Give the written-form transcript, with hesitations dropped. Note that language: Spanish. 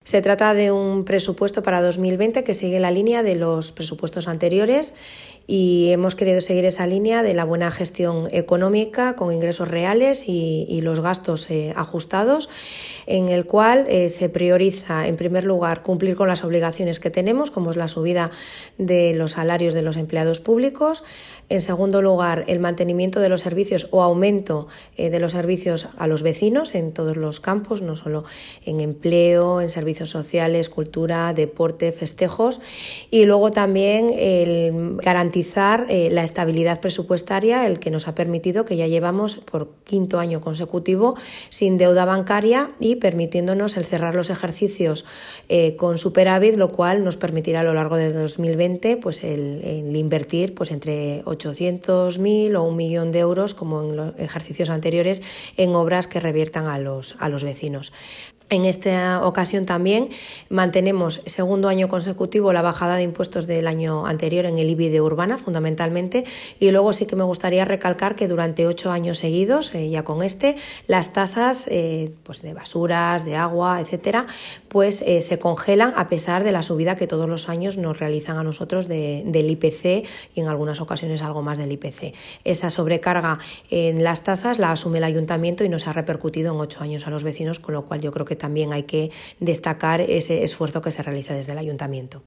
Se trata de un presupuesto para 2020 que sigue la línea de los presupuestos anteriores y hemos querido seguir esa línea de la buena gestión económica con ingresos reales y los gastos ajustados, en el cual se prioriza, en primer lugar, cumplir con las obligaciones que tenemos, como es la subida de los salarios de los empleados públicos. En segundo lugar, el mantenimiento de los servicios o aumento de los servicios a los vecinos en todos los campos, no solo en empleo, en servicios sociales, cultura, deporte, festejos. Y luego también el garantizar la estabilidad presupuestaria, el que nos ha permitido que ya llevamos por quinto año consecutivo sin deuda bancaria y permitiéndonos el cerrar los ejercicios con superávit, lo cual nos permitirá a lo largo de 2020 pues el invertir pues entre 800.000 o 1 millón de euros, como en los ejercicios anteriores, en obras que reviertan a los vecinos. En esta ocasión también mantenemos segundo año consecutivo la bajada de impuestos del año anterior en el IBI de urbana, fundamentalmente, y luego sí que me gustaría recalcar que durante 8 años seguidos, ya con las tasas pues de basuras, de agua, etcétera, pues se congelan a pesar de la subida que todos los años nos realizan a nosotros del IPC y en algunas ocasiones algo más del IPC. Esa sobrecarga en las tasas la asume el ayuntamiento y nos ha repercutido en 8 años a los vecinos, con lo cual yo creo que también hay que destacar ese esfuerzo que se realiza desde el ayuntamiento.